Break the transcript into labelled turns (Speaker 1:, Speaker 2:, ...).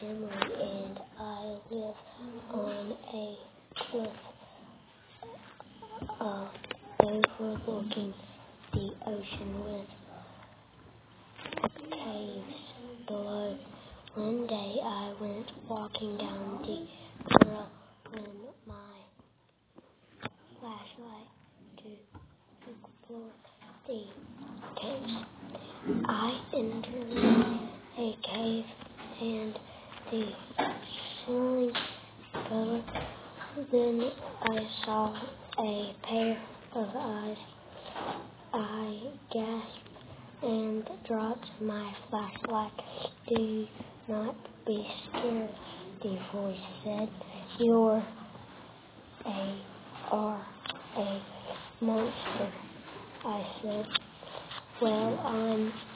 Speaker 1: Emily, and I live on a cliff overlooking the ocean with caves below. One day I went walking down the trail with my flashlight to explore the caves. I entered a cave and the ceiling fell. Then I saw a pair of eyes. I gasped and dropped my flashlight. Do not be scared, the voice said. You are a monster, I said. Well, I'm